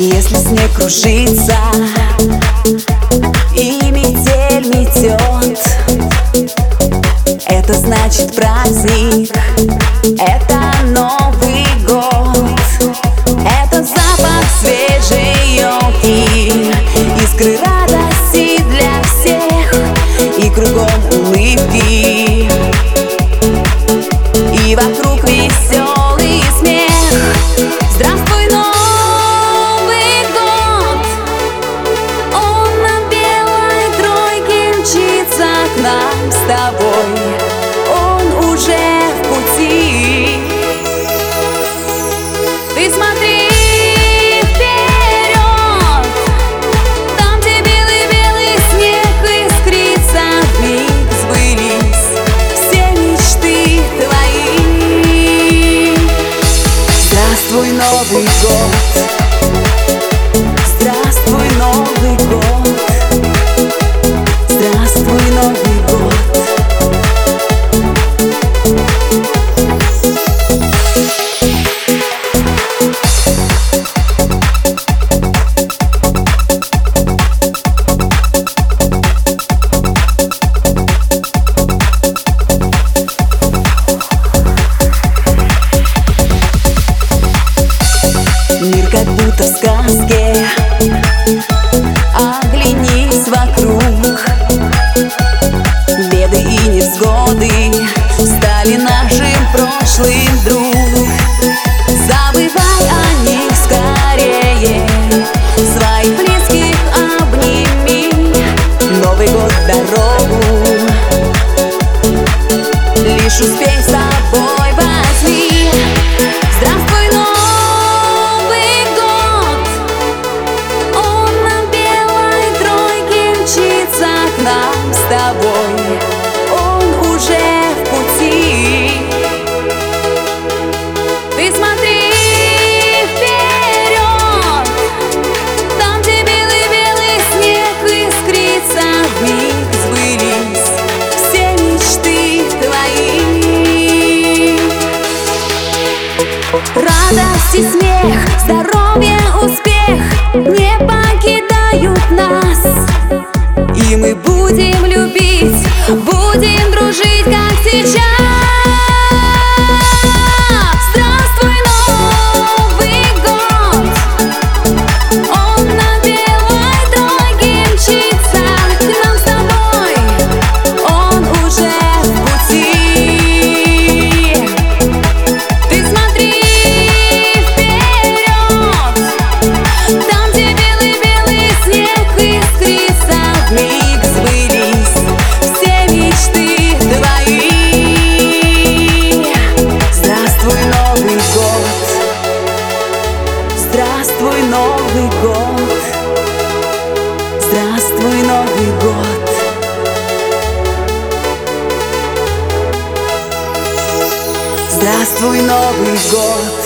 Если снег кружится и метель метет, это значит праздник, это Новый год. Это запах свежей елки, искры радости для всех, и кругом улыбки, и вокруг веселый смех. Здравствуй, Новый год! Он на белой тройке мчится к нам с тобой. Он уже в пути. Ты смотри вперед, там, где белый-белый снег искрится, вмиг сбылись все мечты твои. Здравствуй, Новый год! Здравствуй, Новый год! Здравствуй, Новый год! Мир как будто в сказке, оглянись вокруг. Беды и невзгоды стали нашим прошлым, друг. Забывай о них скорее, своих близких обними. Новый год в дорогу, лишь успей с собой возьми. Здравствуй, Новый год! Он на белой тройке мчится к нам с тобой. Он уже в пути. Ты смотри вперед, там, где белый-белый снег искрится, вмиг сбылись все мечты твои. Радость и смех, здоровье, успех не покидают нас. И мы будем любить, будем дружить, как сейчас. Здравствуй, Новый год! Он на белой тройке мчится к нам с тобой. Он уже в пути. Ты смотри вперед, там, где белый-белый снег искрится, вмиг сбылись все мечты твои. Здравствуй, Новый год! Здравствуй, Новый год! Здравствуй, Новый год! Здравствуй, Новый год!